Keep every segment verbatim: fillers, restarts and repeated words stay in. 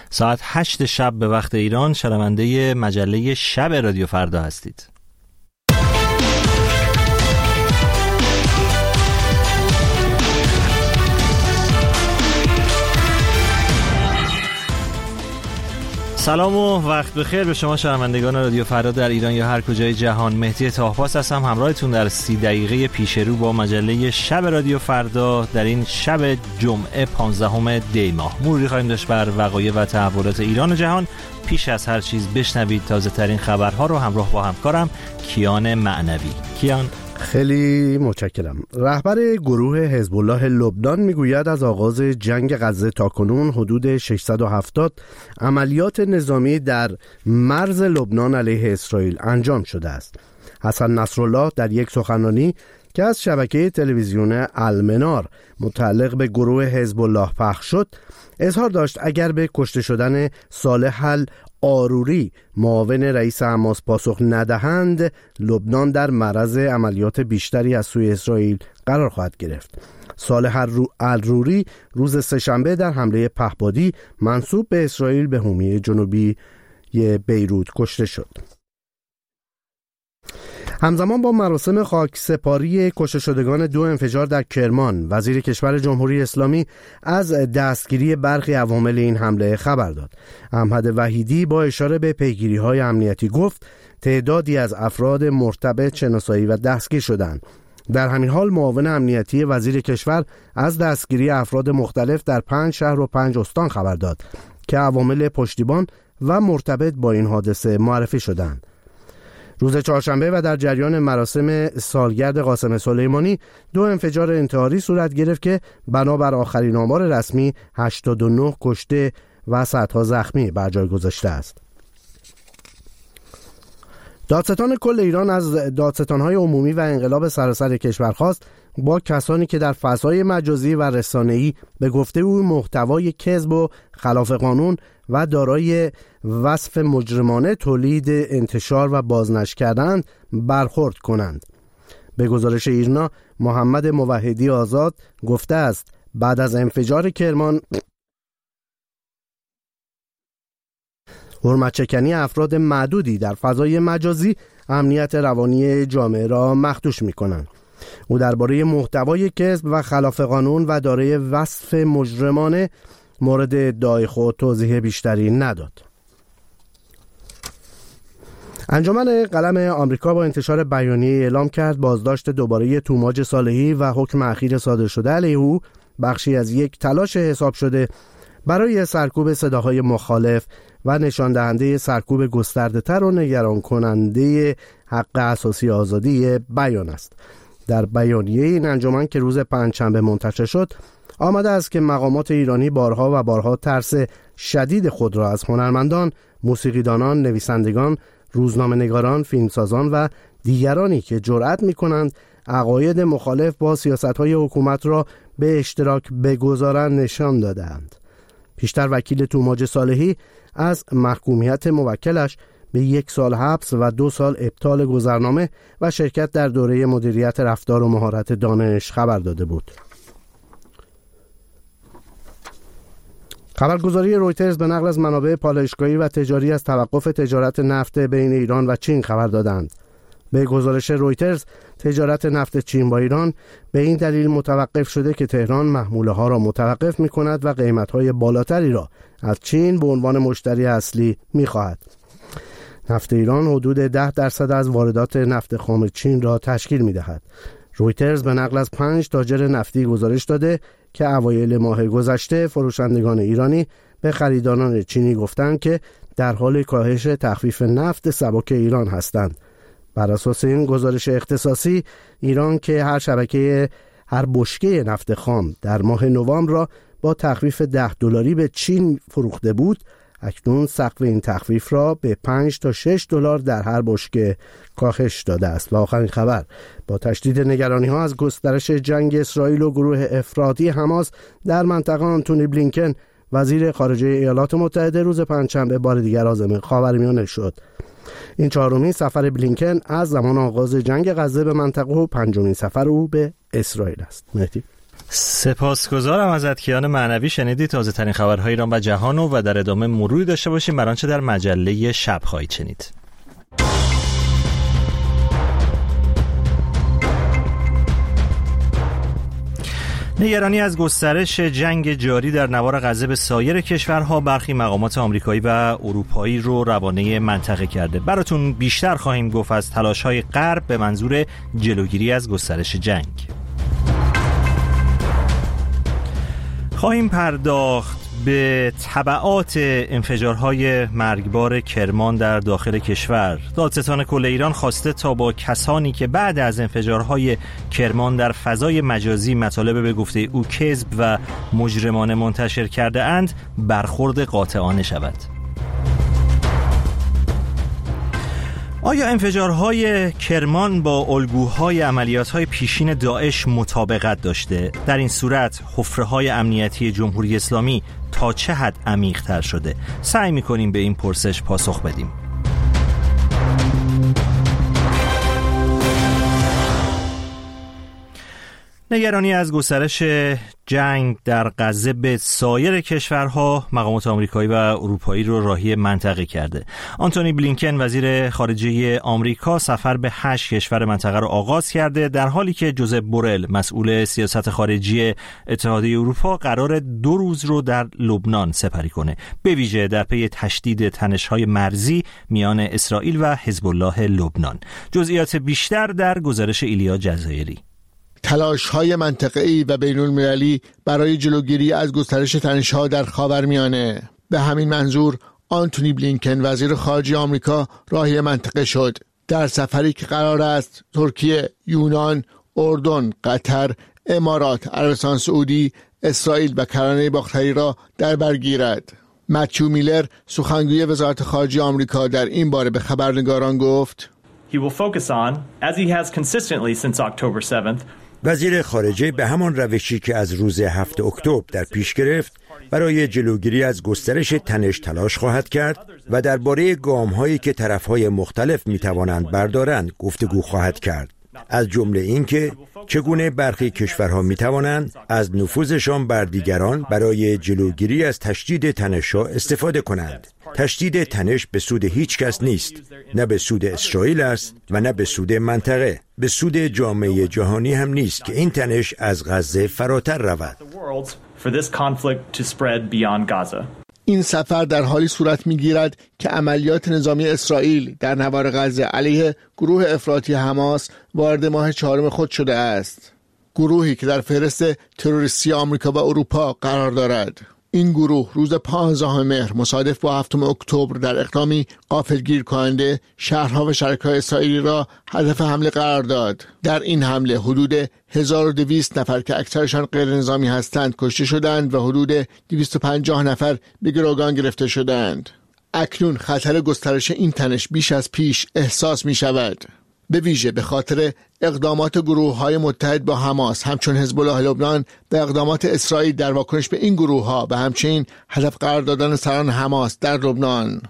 ساعت هشت شب به وقت ایران شنونده مجله شب رادیو فردا هستید. سلام و وقت بخیر به شما شنوندگان رادیو فردا در ایران یا هر کجای جهان. مهدی طاهپاس هستم، همراهتون در سی دقیقه پیش رو با مجله شب رادیو فردا در این شب جمعه پانزدهم دی ماه. مروری خواهیم داشت بر وقایع و تحولات ایران و جهان. پیش از هر چیز بشنوید تازه ترین خبرها رو همراه با همکارم کیان معنوی. کیان، خیلی متشکرم. رهبر گروه حزب الله لبنان میگوید از آغاز جنگ غزه تا کنون حدود ششصد و هفتاد عملیات نظامی در مرز لبنان علیه اسرائیل انجام شده است. حسن نصرالله در یک سخنرانی که از شبکه تلویزیون المنار متعلق به گروه حزب الله پخش شد، اظهار داشت اگر به کشته شدن صالح العاروری معاون رئیس حماس پاسخ ندهند، لبنان در معرض عملیات بیشتری از سوی اسرائیل قرار خواهد گرفت. صالح العاروری روز سه‌شنبه در حمله پهپادی منسوب به اسرائیل به حومه جنوبی بیروت کشته شد. همزمان با مراسم خاکسپاری کشته شدگان دو انفجار در کرمان، وزیر کشور جمهوری اسلامی از دستگیری برخی عوامل این حمله خبر داد. احمد وحیدی با اشاره به پیگیری‌های امنیتی گفت تعدادی از افراد مرتبط شناسایی و دستگیر شدند. در همین حال معاون امنیتی وزیر کشور از دستگیری افراد مختلف در پنج شهر و پنج استان خبر داد که عوامل پشتیبان و مرتبط با این حادثه معرفی شدند. روز چهارشنبه و در جریان مراسم سالگرد قاسم سلیمانی دو انفجار انتحاری صورت گرفت که بنابر آخرین آمار رسمی هشتاد و نه کشته و صدها زخمی بر جای گذاشته است. دادستان کل ایران از دادستان‌های عمومی و انقلاب سراسر کشور خواست با کسانی که در فضای مجازی و رسانه‌ای به گفته او محتوای کذب و خلاف قانون و دارای وصف مجرمانه تولید، انتشار و بازنشر کردند برخورد کنند. به گزارش ایرنا، محمد موحدی آزاد گفته است بعد از انفجار کرمان حرمت‌شکنی افراد معدودی در فضای مجازی امنیت روانی جامعه را مخدوش می‌کنند. او درباره محتوای کذب و خلاف قانون و دارای وصف مجرمانه مورد ادعای خود توضیح بیشتری نداد. انجمن قلم آمریکا با انتشار بیانیه اعلام کرد بازداشت دوباره توماج صالحی و حکم اخیر صادر شده علیه او بخشی از یک تلاش حساب شده برای سرکوب صداهای مخالف و نشان دهنده سرکوب گسترده‌تر و نگران کننده حق اساسی آزادی بیان است. در بیانیه این انجمن که روز پنجشنبه منتشر شد آمده است که مقامات ایرانی بارها و بارها ترس شدید خود را از هنرمندان، موسیقیدانان، نویسندگان، روزنامه‌نگاران، فیلمسازان و دیگرانی که جرأت می‌کنند عقاید مخالف با سیاست‌های حکومت را به اشتراک بگذارند نشان دادند. پیشتر وکیل توماج صالحی از محکومیت موکلش به یک سال حبس و دو سال ابطال گذرنامه و شرکت در دوره مدیریت رفتار و مهارت دانش خبر داده بود. خبرگزاری رویترز به نقل از منابع پالایشگاهی و تجاری از توقف تجارت نفت بین ایران و چین خبر دادند. به گزارش رویترز، تجارت نفت چین با ایران به این دلیل متوقف شده که تهران محموله ها را متوقف می کند و قیمت های بالاتری را از چین به عنوان مشتری اصلی می خواهد. نفت ایران حدود ده درصد از واردات نفت خام چین را تشکیل می دهد. رویترز به نقل از پنج تاجر نفتی گزارش داده که اوایل ماه گذشته فروشندگان ایرانی به خریداران چینی گفتند که در حال کاهش تخفیف نفت سبک ایران هستند. بر اساس این گزارش اختصاصی، ایران که هر شبکه هر بشکه نفت خام در ماه نوامبر را با تخفیف ده دلاری به چین فروخته بود، اکنون سقف این تخفیف را به پنج تا شش دلار در هر بشکه کاهش داده است. و آخرین خبر، با تشدید نگرانی ها از گسترش جنگ اسرائیل و گروه افراطی حماس در منطقه، آنتونی بلینکن وزیر خارجه ایالات متحده روز پنجشنبه بار دیگر عازم خاورمیانه شد. این چهارمین سفر بلینکن از زمان آغاز جنگ غزه به منطقه و پنجمین سفر او به اسرائیل است. مهدی سپاسگزارم ازت کیان معنوی. شنیدی تازه ترین خبرهای ایران و جهانو و در ادامه مروری داشته باشیم بر آنچه در مجله شب خواهید شنید. نگرانی از گسترش جنگ جاری در نوار غزه به سایر کشورها برخی مقامات آمریکایی و اروپایی رو روانه منطقه کرده. براتون بیشتر خواهیم گفت از تلاش‌های غرب به منظور جلوگیری از گسترش جنگ. خواهیم پرداخت به تبعات انفجارهای مرگبار کرمان در داخل کشور. دادستان کل ایران خواسته تا با کسانی که بعد از انفجارهای کرمان در فضای مجازی مطالب به گفته او کذب و مجرمانه منتشر کرده اند برخورد قاطعانه شود. آیا انفجارهای کرمان با الگوهای عملیات‌های پیشین داعش مطابقت داشته؟ در این صورت حفره‌های امنیتی جمهوری اسلامی تا چه حد عمیق‌تر شده؟ سعی می‌کنیم به این پرسش پاسخ بدیم. نگرانی از گسترش جنگ در غزه به سایر کشورها مقامات آمریکایی و اروپایی رو راهی منطقه کرده. آنتونی بلینکن وزیر خارجه آمریکا سفر به هشت کشور منطقه رو آغاز کرده، در حالی که جوزپ بورل مسئول سیاست خارجی اتحادیه اروپا قرار دو روز رو در لبنان سپری کنه، به ویژه در پی تشدید تنش‌های مرزی میان اسرائیل و حزب الله لبنان. جزئیات بیشتر در گزارش ایلیا جزایری. تلاش‌های منطقه‌ای و بین‌المللی برای جلوگیری از گسترش تنش‌ها در خاورمیانه. به همین منظور آنتونی بلینکن وزیر خارجه آمریکا راهی منطقه شد در سفری که قرار است ترکیه، یونان، اردن، قطر، امارات، عربستان سعودی، اسرائیل و کرانه باختری را در بر گیرد. متیو میلر سخنگوی وزارت خارجه آمریکا در این باره به خبرنگاران گفت: He will focus on, as he has consistently since October seventh, وزیر خارجه به همان روشی که از روز هفتم اکتبر در پیش گرفت برای جلوگیری از گسترش تنش تلاش خواهد کرد و درباره گام‌هایی که طرف‌های مختلف می‌توانند بردارند گفتگو خواهد کرد، از جمله اینکه چگونه برخی کشورها می‌توانند از نفوذشان بر دیگران برای جلوگیری از تشدید تنش‌ها استفاده کنند. تشدید تنش به سود هیچ کس نیست، نه به سود اسرائیل است و نه به سود منطقه، به سود جامعه جهانی هم نیست که این تنش از غزه فراتر رود. این سفر در حالی صورت می‌گیرد که عملیات نظامی اسرائیل در نوار غزه علیه گروه افراطی حماس وارد ماه چهارم خود شده است. گروهی که در فهرست تروریستی آمریکا و اروپا قرار دارد. این گروه روز پانزدهم مهر مصادف با هفتم اکتبر در اقدامی غافلگیر کننده شهرها و شرکای اسرائیلی را هدف حمله قرار داد. در این حمله حدود هزار و دویست نفر که اکثرشان غیر نظامی هستند کشته شدند و حدود دویست و پنجاه نفر به گروگان گرفته شدند. اکنون خطر گسترش این تنش بیش از پیش احساس می شود، به ویژه به خاطر اقدامات گروه‌های متحد با حماس همچون حزب الله لبنان و اقدامات اسرائیل در واکنش به این گروه‌ها و همچنین هدف قرار دادن سران حماس در لبنان.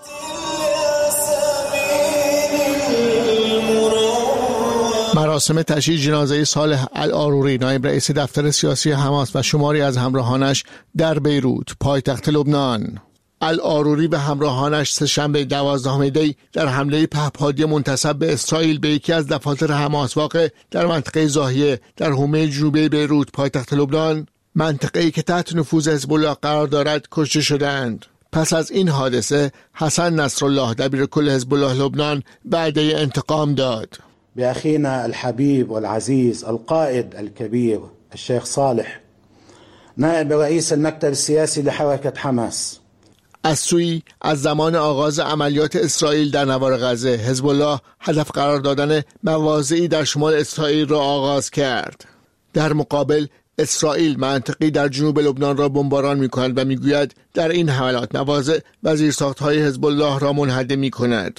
مراسم تشییع جنازه صالح العاروری نایب رئیس دفتر سیاسی حماس و شماری از همراهانش در بیروت پایتخت لبنان. العاروری و همراهانش سه‌شنبه دوازدهم دی در حمله پهپادی منتسب به اسرائیل به یکی از دفاتر حماس واقع در منطقه زاهیه در حومه جنوبی بیروت پایتخت لبنان، منطقه‌ای که تحت نفوذ حزب الله قرار دارد، کشته شدند. پس از این حادثه حسن نصرالله دبیرکل حزب الله لبنان وعده انتقام داد. بأخينا الحبيب والعزيز القائد الكبير الشيخ صالح نائب رئيس المكتب السياسي لحركة حماس. از سوی از زمان آغاز عملیات اسرائیل در نوار غزه حزب الله هدف قرار دادن مواضعی در شمال اسرائیل را آغاز کرد. در مقابل اسرائیل منطقی در جنوب لبنان را بمباران می‌کند و می‌گوید در این حملات مواضع و زیرساخت‌های حزب الله را منهدم می‌کند.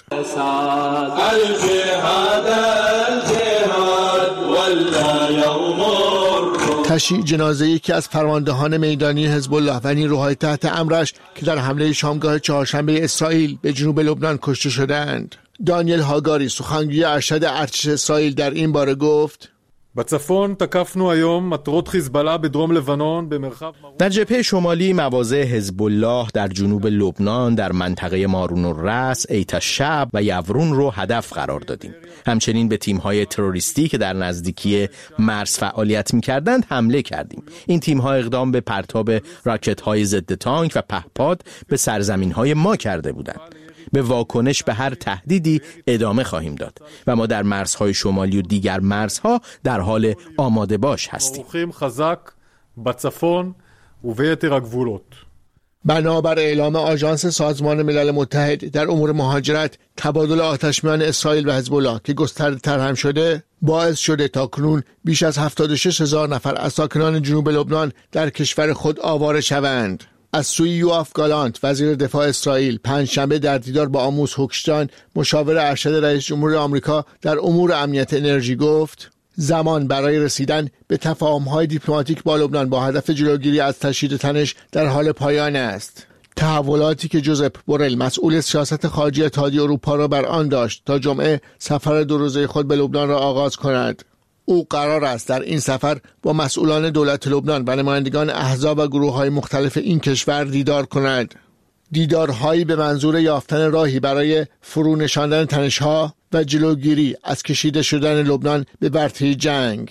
تشییع جنازه‌ای که از فرماندهان میدانی حزب الله و نیروهای تحت امرش که در حمله شامگاه چهارشنبه اسرائیل به جنوب لبنان کشته شدند. دانیل هاگاری سخنگوی ارشد ارتش اسرائیل در این باره گفت: در جبهه شمالی مواضع حزب الله در جنوب لبنان در منطقه مارون الرأس، ایت الشعب و یورون رو هدف قرار دادیم. همچنین به تیم‌های تروریستی که در نزدیکی مرز فعالیت می‌کردند حمله کردیم. این تیم‌ها اقدام به پرتاب راکت‌های ضد تانک و پهپاد به سرزمین‌های ما کرده بودند. به واکنش به هر تهدیدی ادامه خواهیم داد و ما در مرزهای شمالی و دیگر مرزها در حال آماده باش هستیم. بنابر اعلام آژانس سازمان ملل متحد در امور مهاجرت، تبادل آتش میان اسرائیل و حزب الله که گسترده تر هم شده باعث شده تا کنون بیش از هفتاد و شش هزار نفر از ساکنان جنوب لبنان در کشور خود آواره شوند. از سوی یوآف گالانت وزیر دفاع اسرائیل پنجشنبه در دیدار با آموس هوکشتاین مشاور ارشد رئیس جمهور آمریکا در امور امنیت انرژی گفت زمان برای رسیدن به تفاهم‌های دیپلماتیک با لبنان با هدف جلوگیری از تشدید تنش در حال پایان است. تحولاتی که جوزپ بورل مسئول سیاست خارجی اتحادیه اروپا را بر آن داشت تا جمعه سفر دو روزه خود به لبنان را آغاز کند. او قرار است در این سفر با مسئولان دولت لبنان و نمایندگان احزاب و گروه‌های مختلف این کشور دیدار کند. دیدارهایی به منظور یافتن راهی برای فرو نشاندن تنش‌ها و جلوگیری از کشیده شدن لبنان به ورطه جنگ.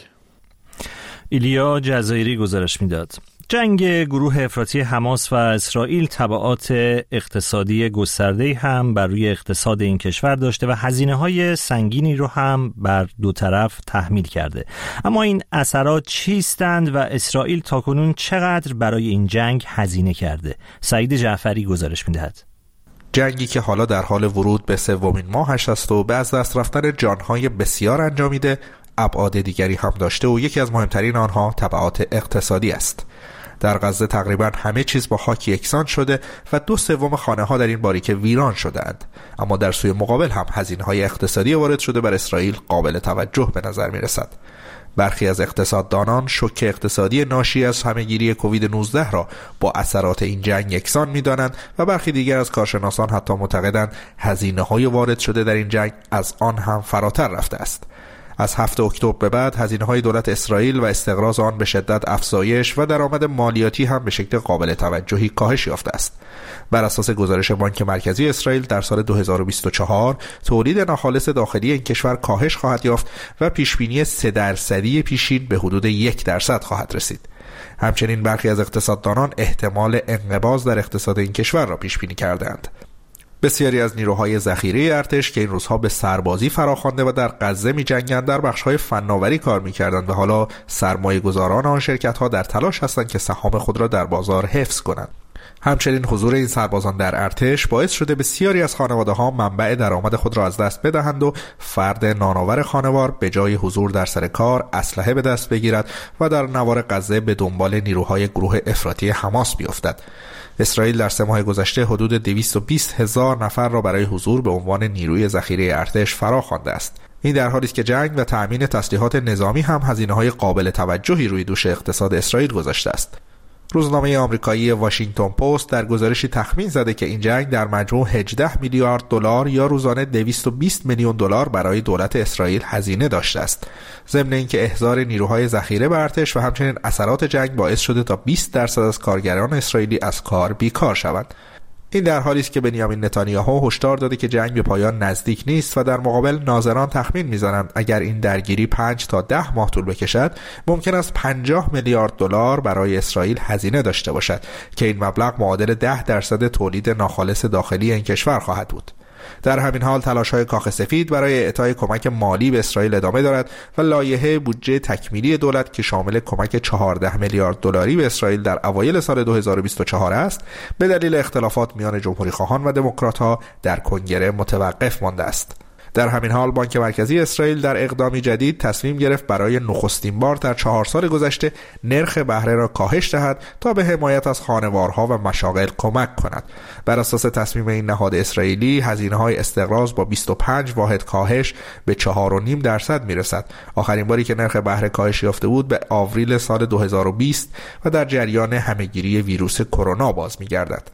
ایلیا جزایری گزارش میداد. جنگ گروه افراطی حماس و اسرائیل تبعات اقتصادی گسترده‌ای هم بر روی اقتصاد این کشور داشته و هزینه‌های سنگینی رو هم بر دو طرف تحمیل کرده. اما این اثرات چیستند و اسرائیل تاکنون چقدر برای این جنگ هزینه کرده؟ سعید جعفری گزارش می‌دهد. جنگی که حالا در حال ورود به سومین ماهش است و به از دست رفتن جان‌های بسیار انجامیده، ابعاد دیگری هم داشته و یکی از مهمترین آنها تبعات اقتصادی است. در غزه تقریبا همه چیز با خاک یکسان شده و دو سوم خانه ها در این باریکه ویران شده‌اند. اما در سوی مقابل هم هزینه‌های اقتصادی وارد شده بر اسرائیل قابل توجه به نظر می‌رسد. برخی از اقتصاددانان شوک اقتصادی ناشی از همه‌گیری کووید نوزده را با اثرات این جنگ یکسان می‌دانند و برخی دیگر از کارشناسان حتی معتقدند هزینه‌های وارد شده در این جنگ از آن هم فراتر رفته است. از هفتم اکتبر به بعد هزینه‌های دولت اسرائیل و استقراض آن به شدت افزایش و درآمد مالیاتی هم به شکل قابل توجهی کاهش یافته است. بر اساس گزارش بانک مرکزی اسرائیل در سال دو هزار و بیست و چهار تولید ناخالص داخلی این کشور کاهش خواهد یافت و پیشبینی سه درصدی پیشین به حدود یک درصد خواهد رسید. همچنین برخی از اقتصاددانان احتمال انقباض در اقتصاد این کشور را پیش بینی کردند. بسیاری از نیروهای ذخیره ارتش که این روزها به سربازی فراخوانده و در غزه می‌جنگند در بخش‌های فناوری کار می‌کردند و حالا سرمایه‌گذاران آن شرکت‌ها در تلاش هستند که سهام خود را در بازار حفظ کنند. همچنین حضور این سربازان در ارتش باعث شده بسیاری از خانواده‌ها منبع درآمد خود را از دست بدهند و فرد نانآور خانوار به جای حضور در سر کار اسلحه به دست بگیرد و در نوار غزه به دنبال نیروهای گروه افراطی حماس بیفتد. اسرائیل در سه ماه گذشته حدود دویست و بیست هزار نفر را برای حضور به عنوان نیروی ذخیره ارتش فراخوانده است. این در حالی است که جنگ و تأمین تسلیحات نظامی هم هزینه‌های قابل توجهی روی دوش اقتصاد اسرائیل گذاشته است. روزنامه آمریکایی واشنگتن پست در گزارشی تخمین زده که این جنگ در مجموع هجده میلیارد دلار یا روزانه دویست و بیست میلیون دلار برای دولت اسرائیل هزینه داشته است. ضمن اینکه احضار نیروهای ذخیره به ارتش و همچنین اثرات جنگ باعث شده تا بیست درصد از کارگران اسرائیلی از کار بیکار شوند. این در حالی است که بنیامین نتانیاهو هشدار داده که جنگ به پایان نزدیک نیست و در مقابل ناظران تخمین می‌زنند اگر این درگیری پنج تا ده ماه طول بکشد ممکن است پنجاه میلیارد دلار برای اسرائیل هزینه داشته باشد که این مبلغ معادل ده درصد تولید ناخالص داخلی این کشور خواهد بود. در همین حال تلاش‌های کاخ سفید برای اعطای کمک مالی به اسرائیل ادامه دارد و لایحه بودجه تکمیلی دولت که شامل کمک چهارده میلیارد دلاری به اسرائیل در اوایل سال دو هزار و بیست و چهار است، به دلیل اختلافات میان جمهوری‌خواهان و دموکرات‌ها در کنگره متوقف مانده است. در همین حال بانک مرکزی اسرائیل در اقدامی جدید تصمیم گرفت برای نخستین بار در چهار سال گذشته نرخ بهره را کاهش دهد تا به حمایت از خانوارها و مشاغل کمک کند. بر اساس تصمیم این نهاد اسرائیلی هزینه‌های استقراض با بیست و پنج واحد کاهش به چهار و نیم درصد میرسد. آخرین باری که نرخ بهره کاهش یافته بود به آوریل سال دو هزار و بیست و در جریان همهگیری ویروس کرونا باز می‌گردد.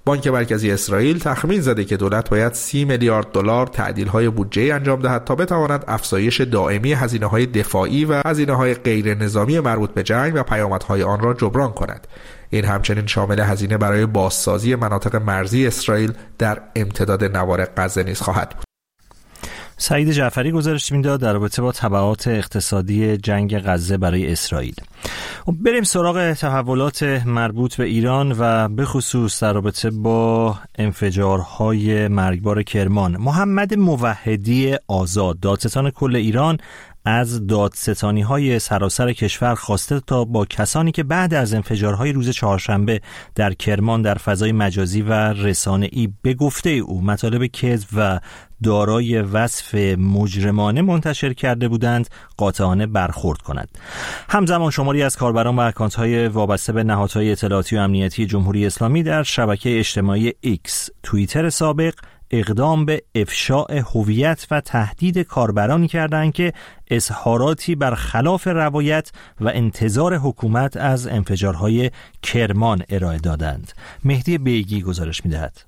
بانک مرکزی اسرائیل تخمین زده که دولت باید سی میلیارد دلار تعدیل‌های بودجه انجام دهد تا بتواند افزایش دائمی هزینه‌های دفاعی و هزینه‌های غیر نظامی مربوط به جنگ و پیامدهای آن را جبران کند. این همچنین شامل هزینه برای بازسازی مناطق مرزی اسرائیل در امتداد نوار غزه نیز خواهد بود. سعید جعفری گزارش میداد در رابطه با تبعات اقتصادی جنگ غزه برای اسرائیل. بریم سراغ تحولات مربوط به ایران و به خصوص در رابطه با انفجارهای مرگبار کرمان. محمد موحدی آزاد، دادستان کل ایران، از دادستانی‌های سراسر کشور خواسته تا با کسانی که بعد از انفجارهای روز چهارشنبه در کرمان در فضای مجازی و رسانه‌ای به گفته او مطالب کذب و دارای وصف مجرمانه منتشر کرده بودند قاطعانه برخورد کند. همزمان شماری از کاربران و اکانت‌های وابسته به نهادهای اطلاعاتی و امنیتی جمهوری اسلامی در شبکه اجتماعی ایکس، توییتر سابق، اقدام به افشاء هویت و تهدید کاربرانی کردند که اظهاراتی بر خلاف روایت و انتظار حکومت از انفجارهای کرمان ارائه دادند. مهدی بیگی گزارش می‌دهد.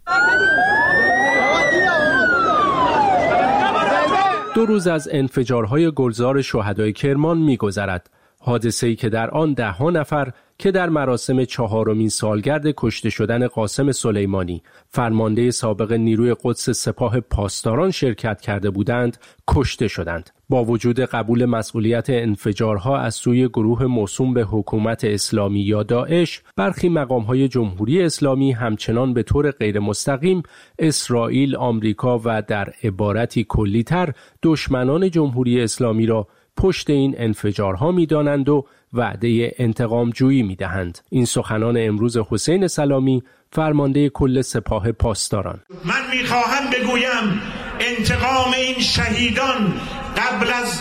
دو روز از انفجارهای گلزار شهدای کرمان می‌گذرد. حادثه‌ای که در آن ده ها نفر که در مراسم چهارمین سالگرد کشته شدن قاسم سلیمانی، فرمانده سابق نیروی قدس سپاه پاسداران شرکت کرده بودند، کشته شدند. با وجود قبول مسئولیت انفجارها از سوی گروه موسوم به حکومت اسلامی یا داعش، برخی مقام‌های جمهوری اسلامی همچنان به طور غیر مستقیم اسرائیل، آمریکا و در عبارتی کلی‌تر دشمنان جمهوری اسلامی را پشت این انفجارها می‌دانند و وعده انتقام جویی می‌دهند. این سخنان امروز حسین سلامی، فرمانده کل سپاه پاسداران. من می‌خواهم بگویم انتقام این شهیدان قبل از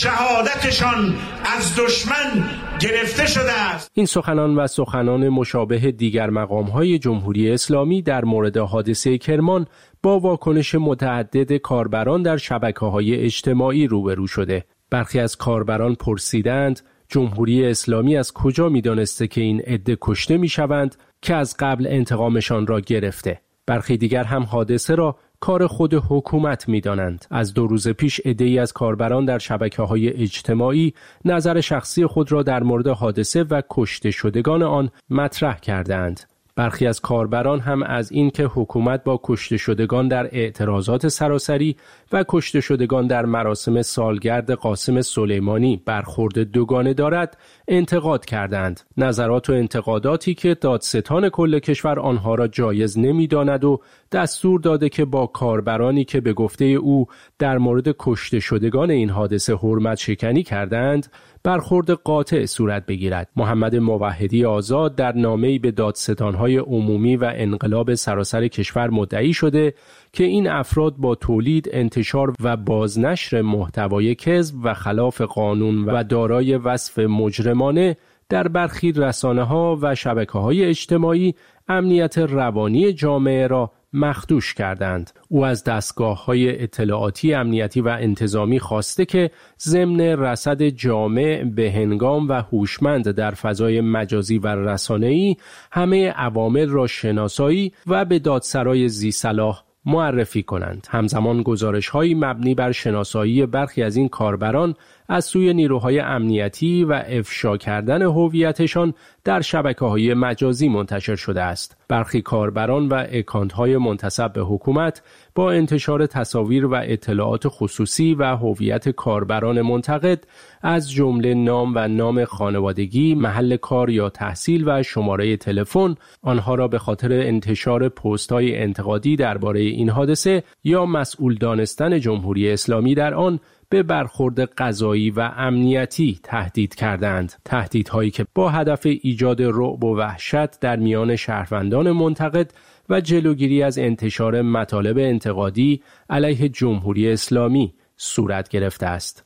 شهادتشان از دشمن گرفته شده است. این سخنان و سخنان مشابه دیگر مقام‌های جمهوری اسلامی در مورد حادثه کرمان با واکنش متعدد کاربران در شبکه‌های اجتماعی روبرو شده. برخی از کاربران پرسیدند جمهوری اسلامی از کجا می‌دانسته که این عده کشته می‌شوند که از قبل انتقامشان را گرفته. برخی دیگر هم حادثه را کار خود حکومت می‌دانند. از دو روز پیش عده‌ای از کاربران در شبکه‌های اجتماعی نظر شخصی خود را در مورد حادثه و کشته شدگان آن مطرح کردند. برخی از کاربران هم از این که حکومت با کشته شدگان در اعتراضات سراسری و کشته شدگان در مراسم سالگرد قاسم سلیمانی برخورد دوگانه دارد انتقاد کردند. نظرات و انتقاداتی که دادستان کل کشور آنها را جایز نمی‌داند و دستور داده که با کاربرانی که به گفته او در مورد کشته شدگان این حادثه حرمت شکنی کردند برخورد قاطع صورت بگیرد. محمد موحدی آزاد در نامه‌ای به دادستان‌های عمومی و انقلاب سراسر کشور مدعی شده که این افراد با تولید، انتشار و بازنشر محتوای کذب و خلاف قانون و دارای وصف مجرمانه در برخی رسانه‌ها و شبکه‌های اجتماعی امنیت روانی جامعه را مخدوش کردند. او از دستگاه‌های اطلاعاتی، امنیتی و انتظامی خواسته که ضمن رصد جامع، بهنگام و هوشمند در فضای مجازی و رسانه‌ای همه عوامل را شناسایی و به دادسرای ذی‌صلاح معرفی کنند. همزمان گزارش‌هایی مبنی بر شناسایی برخی از این کاربران از سوی نیروهای امنیتی و افشا کردن هویتشان در شبکه‌های مجازی منتشر شده است. برخی کاربران و اکانت‌های منتسب به حکومت با انتشار تصاویر و اطلاعات خصوصی و هویت کاربران منتقد از جمله نام و نام خانوادگی، محل کار یا تحصیل و شماره تلفن، آنها را به خاطر انتشار پست‌های انتقادی درباره این حادثه یا مسئول دانستن جمهوری اسلامی در آن به برخورد قضایی و امنیتی تهدید کردند. تهدیدهایی که با هدف ایجاد رعب و وحشت در میان شهروندان منتقد و جلوگیری از انتشار مطالب انتقادی علیه جمهوری اسلامی صورت گرفته است.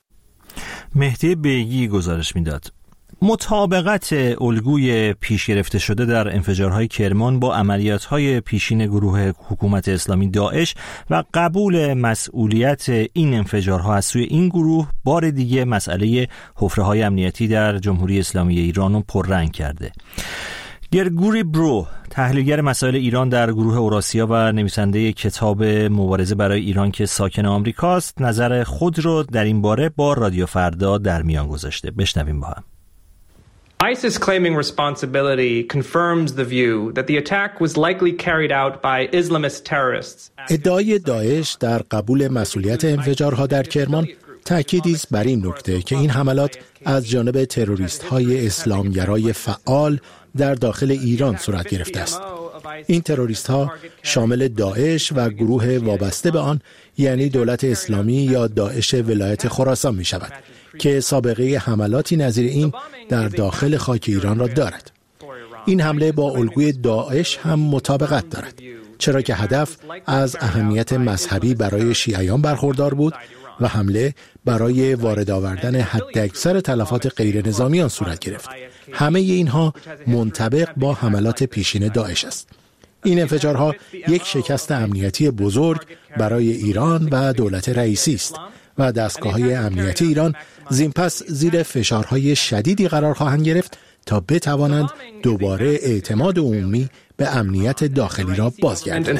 مهدی بیگی گزارش میداد. مطابقت الگوی پیش گرفته شده در انفجارهای کرمان با عملیات‌های پیشین گروه حکومت اسلامی داعش و قبول مسئولیت این انفجارها از سوی این گروه بار دیگه مسئله حفره‌های امنیتی در جمهوری اسلامی ایران رو پررنگ کرده. گرگوری برو، تحلیلگر مسائل ایران در گروه اوراسیا و نویسنده کتاب مبارزه برای ایران که ساکن آمریکاست، نظر خود رو در این باره با رادیو فردا در میان گذاشته. بشنویم با هم. ISIS claiming responsibility confirms the view that the attack was likely carried out by Islamist terrorists. ادعای داعش در قبول مسئولیت انفجارها در کرمان تأکیدی است بر این نکته که این حملات از جانب تروریست‌های اسلامگرای فعال در داخل ایران صورت گرفته است. این تروریست‌ها شامل داعش و گروه وابسته به آن، یعنی دولت اسلامی یا داعش ولایت خراسان می شود که سابقه حملاتی نظیر این در داخل خاک ایران را دارد. این حمله با الگوی داعش هم مطابقت دارد، چرا که هدف از اهمیت مذهبی برای شیعیان برخوردار بود و حمله برای وارد آوردن حداکثر تلفات غیر نظامیان صورت گرفت. همه اینها منطبق با حملات پیشین داعش است. این انفجارها یک شکست امنیتی بزرگ برای ایران و دولت رئیسی است و دستگاه‌های امنیتی ایران زین پس زیر فشارهای شدیدی قرار خواهند گرفت تا بتوانند دوباره اعتماد عمومی به امنیت داخلی را بازگردانند.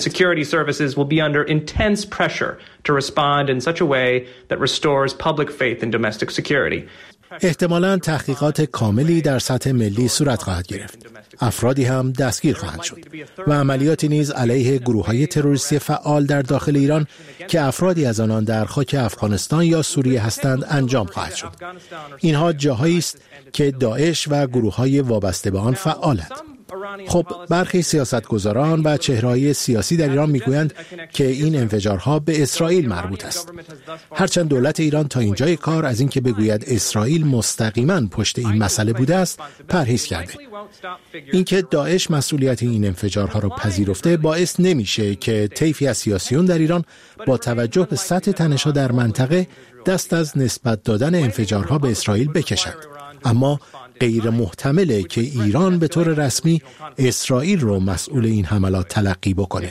احتمالاً تحقیقات کاملی در سطح ملی صورت خواهد گرفت. افرادی هم دستگیر خواهند شد و عملیاتی نیز علیه گروه‌های تروریستی فعال در داخل ایران که افرادی از آنان در خاک افغانستان یا سوریه هستند انجام خواهد شد. اینها جاهایی است که داعش و گروه‌های وابسته به آن فعالند. خب برخی سیاستگزاران و چهره‌های سیاسی در ایران میگویند که این انفجارها به اسرائیل مربوط است. هرچند دولت ایران تا اینجای کار از اینکه بگوید اسرائیل مستقیما پشت این مسئله بوده است پرهیز کرده. اینکه داعش مسئولیت این انفجارها را پذیرفته باعث نمیشه که طیفی از سیاسیون در ایران با توجه به سطح تنش‌ها در منطقه دست از نسبت دادن انفجارها به اسرائیل بکشند. اما غیر محتمله که ایران به طور رسمی اسرائیل رو مسئول این حملات تلقی بکنه.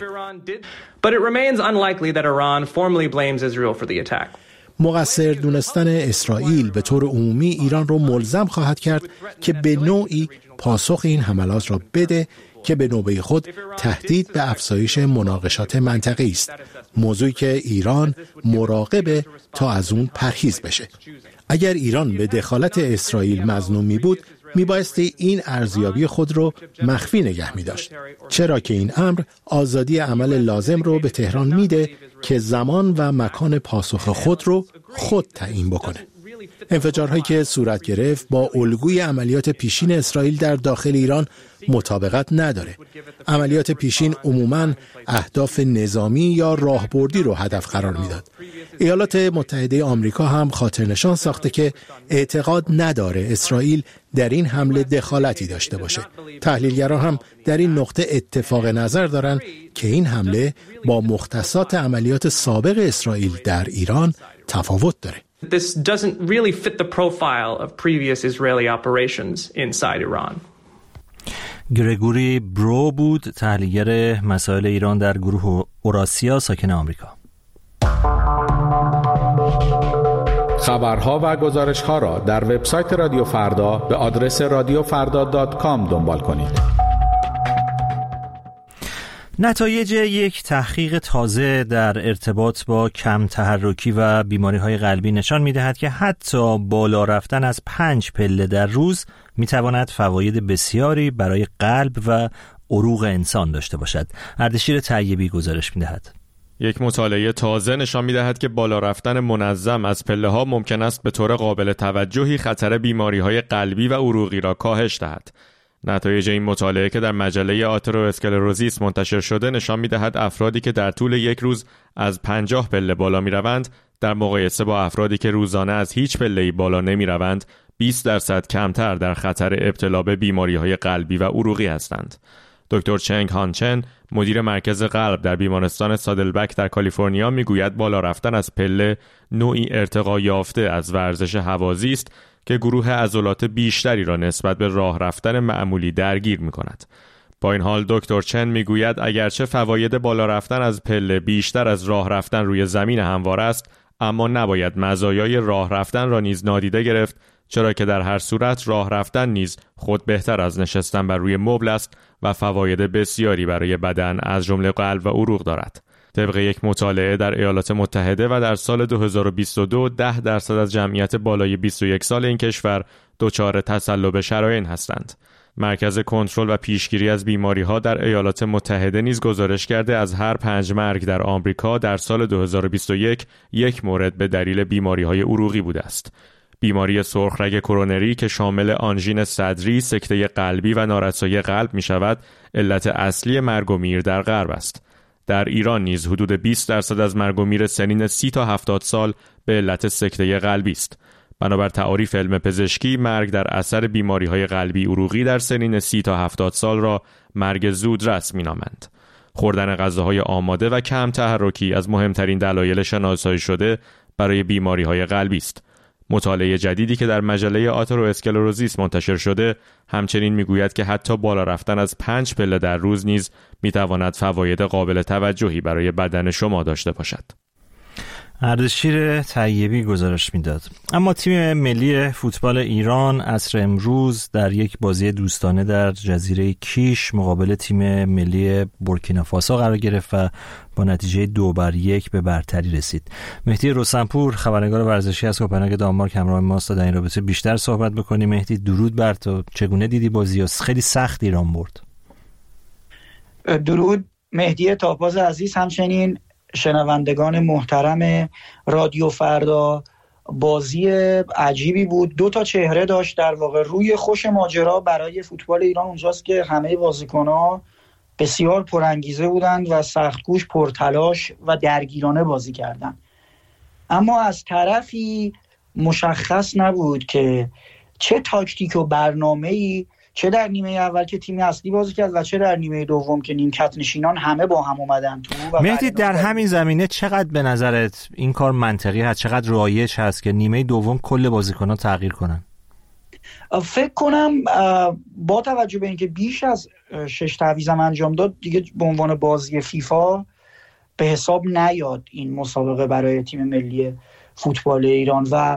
مقصر دونستن اسرائیل به طور عمومی ایران رو ملزم خواهد کرد که به نوعی پاسخ این حملات را بده که به نوبه خود تهدید به افزایش مناقشات منطقه‌ای است، موضوعی که ایران مراقبه تا از اون پرهیز بشه. اگر ایران به دخالت اسرائیل مظنون می بود، می بایستی این ارزیابی خود رو مخفی نگه می داشت، چرا که این امر آزادی عمل لازم رو به تهران میده که زمان و مکان پاسخ خود رو خود تعیین بکنه. انفجارهایی که صورت گرفت با الگوی عملیات پیشین اسرائیل در داخل ایران مطابقت نداره. عملیات پیشین عموماً اهداف نظامی یا راهبردی رو هدف قرار میداد. ایالات متحده آمریکا هم خاطرنشان ساخته که اعتقاد نداره اسرائیل در این حمله دخالتی داشته باشه. تحلیلگران هم در این نقطه اتفاق نظر دارن که این حمله با مختصات عملیات سابق اسرائیل در ایران تفاوت داره. This doesn't really fit the profile of previous Israeli operations inside Iran. گرگوری برو بود، تحلیلگر مسائل ایران در گروه اوراسیا ساکن آمریکا. خبرها و گزارش‌ها را در وبسایت رادیو فردا به آدرس رادیو فردا دات کام دنبال کنید. نتایج یک تحقیق تازه در ارتباط با کم تحرکی و بیماری‌های قلبی نشان می‌دهد که حتی بالا رفتن از پنج پله در روز می‌تواند فواید بسیاری برای قلب و عروق انسان داشته باشد. اردشیر طیبی گزارش می‌دهد. یک مطالعه تازه نشان می‌دهد که بالا رفتن منظم از پله‌ها ممکن است به طور قابل توجهی خطر بیماری‌های قلبی و عروقی را کاهش دهد. نتایج این مطالعه که در مجله آترواسکلروزیس منتشر شده نشان می‌دهد افرادی که در طول یک روز از پنجاه پله بالا می‌روند در مقایسه با افرادی که روزانه از هیچ پله‌ای بالا نمی‌روند بیست درصد کمتر در خطر ابتلا به بیماری‌های قلبی و عروقی هستند. دکتر چنگ هانچن، مدیر مرکز قلب در بیمارستان سادلبک در کالیفرنیا میگوید بالا رفتن از پله نوعی ارتقا یافته از ورزش هوازی است که گروه عضلات بیشتری را نسبت به راه رفتن معمولی درگیر می‌کند. با این حال دکتر چن میگوید اگرچه فواید بالا رفتن از پله بیشتر از راه رفتن روی زمین هموار است، اما نباید مزایای راه رفتن را نیز نادیده گرفت، چرا که در هر صورت راه رفتن نیز خود بهتر از نشستن بر روی مبل است و فواید بسیاری برای بدن از جمله قلب و عروق دارد. طبق یک مطالعه در ایالات متحده و در سال دو هزار و بیست و دو ده درصد از جمعیت بالای بیست و یک سال این کشور دچار تصلب شرائین هستند. مرکز کنترل و پیشگیری از بیماری‌ها در ایالات متحده نیز گزارش کرده از هر پنج مرگ در آمریکا در سال دو هزار و بیست و یک یک مورد به دلیل بیماری‌های عروقی بوده است. بیماری سرخرگ کرونری که شامل آنژین صدری، سکته قلبی و نارسایی قلب می‌شود، علت اصلی مرگ و میر در غرب است. در ایران نیز حدود بیست درصد از مرگ و میر سنین سی تا هفتاد سال به علت سکته قلبی است. بنابر تعاریف علم پزشکی، مرگ در اثر بیماری‌های قلبی عروقی در سنین سی تا هفتاد سال را مرگ زودرس می‌نامند. خوردن غذاهای آماده و کم تحرکی از مهمترین دلایل شناسایی شده برای بیماری‌های قلبی است. مطالعه جدیدی که در مجله آترواسکلروزیس منتشر شده همچنین میگوید که حتی بالا رفتن از پنج پله در روز نیز میتواند فواید قابل توجهی برای بدن شما داشته باشد. اردشیر طیبی گزارش میداد. اما تیم ملی فوتبال ایران عصر امروز در یک بازی دوستانه در جزیره کیش مقابل تیم ملی بورکینافاسو قرار گرفت و با نتیجه دو بر یک به برتری رسید. مهدی روسنپور خبرنگار ورزشی از کوپنهاگ دانمارک همراه ماست تا در این رابطه بیشتر صحبت بکنیم. مهدی، درود بر تو. چگونه دیدی بازی؟ خیلی سخت ایران برد. درود مهدی تاپاز عزیز، همچنین شنوندگان محترم رادیو فردا. بازی عجیبی بود، دو تا چهره داشت در واقع. روی خوش ماجرا برای فوتبال ایران اونجاست که همه بازیکن‌ها بسیار پرانگیزه بودند و سخت‌کوش، پرتلاش و درگیرانه بازی کردند. اما از طرفی مشخص نبود که چه تاکتیک و برنامه‌ای چه در نیمه اول که تیم اصلی بازی کرد و چه در نیمه دوم که نیمکت نشینان همه با هم اومدن تو. مهدی، در همین زمینه چقدر به نظرت این کار منطقی هست، چقدر رایج هست که نیمه دوم کل بازیکنان تغییر کنن؟ فکر کنم با توجه به اینکه بیش از شش تعویضم انجام داد، دیگه به عنوان بازی فیفا به حساب نیاد این مسابقه برای تیم ملی فوتبال ایران. و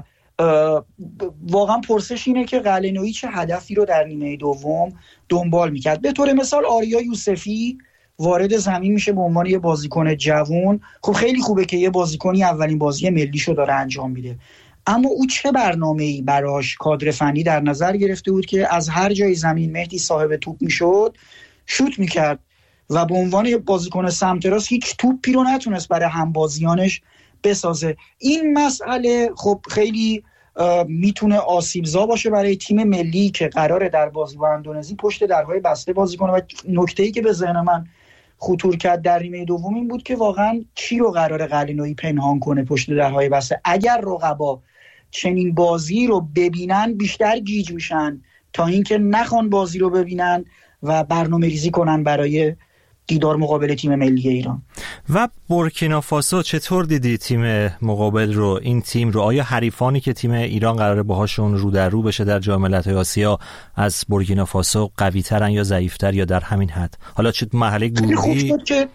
واقعا پرسش اینه که قلعه‌نویی چه هدفی رو در نیمه دوم دنبال میکرد. به طور مثال آریا یوسفی وارد زمین میشه به عنوان یه بازیکن جوان. خب خیلی خوبه که یه بازیکنی اولین بازی ملیشو داره انجام میده، اما او چه برنامه‌ای براش کادر فنی در نظر گرفته بود که از هر جای زمین مهدی صاحب توپ میشد شوت میکرد و به عنوان یه بازیکن سمت راست هیچ توپی رو نتونست برای همبازیانش بسازه. این مسئله خب خیلی میتونه آسیبزا باشه برای تیم ملی که قراره در بازی با اندونزی پشت درهای بسته بازی کنه. و نکته‌ای که به ذهن من خطور کرد در نیمه دوم این بود که واقعا چی رو قراره قلعه‌نویی پنهان کنه پشت درهای بسته. اگر رقبا چنین بازی رو ببینن بیشتر گیج میشن تا اینکه نخوان بازی رو ببینن و برنامه ریزی کنن برای دیدار مقابل تیم ملی ایران. و بورکینافاسو چطور دیدی تیم مقابل رو، این تیم رو؟ آیا حریفانی که تیم ایران قراره باهاشون رو در رو بشه در جام ملت‌های آسیا از بورکینافاسو قوی‌ترن یا ضعیف‌تر یا در همین حد؟ حالا چه مرحله گروهی؟ خوب که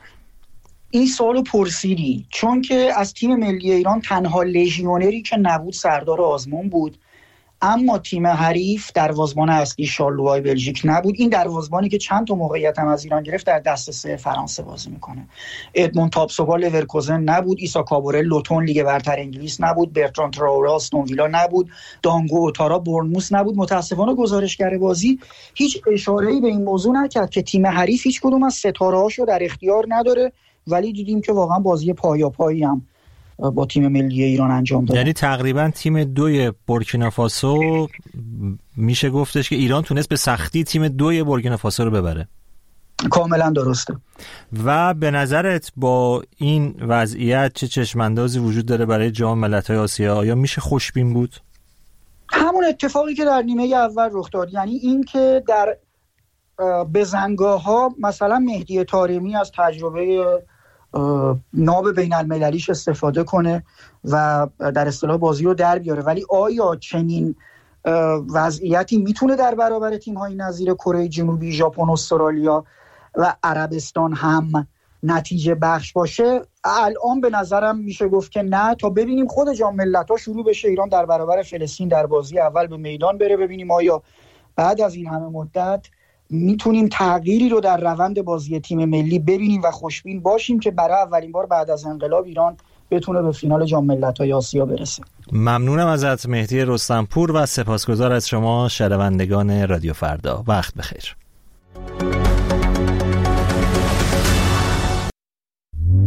این سوالو پرسیدی، چون که از تیم ملی ایران تنها لژیونری که نبود سردار آزمون بود، اما تیم حریف دروازه‌بان اصلی شارلوای بلژیک نبود. این دروازه‌بانی که چند تا موقعیت هم از ایران گرفت در دست سه فرانسه بازی میکنه. ادموند تاپسوبا لورکوزن نبود، ایسا کابورل لوتون لیگ برتر انگلیس نبود، برتراند تراوره استون ویلا نبود، دانگو اوتارا بورنموث نبود. متاسفانه گزارشگر بازی هیچ اشاره‌ای به این موضوع نکرد که تیم حریف هیچ کدوم از ستاره‌هاشو در اختیار نداره، ولی دیدیم که واقعا بازی پایاپایی هم با تیم ملی ایران انجام داد. یعنی تقریبا تیم دوی بورکینافاسو میشه گفتش که ایران تونست به سختی تیم دوی بورکینافاسو رو ببره. کاملا درسته. و به نظرت با این وضعیت چه چشماندازی وجود داره برای جام ملت‌های آسیا؟ آیا میشه خوشبین بود؟ همون اتفاقی که در نیمه اول رخ داد، یعنی این که در بزنگاه‌ها مثلا مهدی طارمی از تجربه ناب بین المللیش استفاده کنه و در اصطلاح بازی رو در بیاره، ولی آیا چنین وضعیتی میتونه در برابر تیم‌های نظیر کره جنوبی، ژاپن، استرالیا و عربستان هم نتیجه بخش باشه؟ الان به نظرم میشه گفت که نه، تا ببینیم خود جام ملت‌ها شروع بشه، ایران در برابر فلسطین در بازی اول به میدان بره، ببینیم آیا بعد از این همه مدت میتونیم تغییری رو در روند بازی تیم ملی ببینیم و خوشبین باشیم که برای اولین بار بعد از انقلاب ایران بتونه به فینال جام ملت‌های آسیا برسه. ممنونم ازت مهدی رستمپور و سپاسگزار از شما شنوندگان رادیو فردا. وقت بخیر.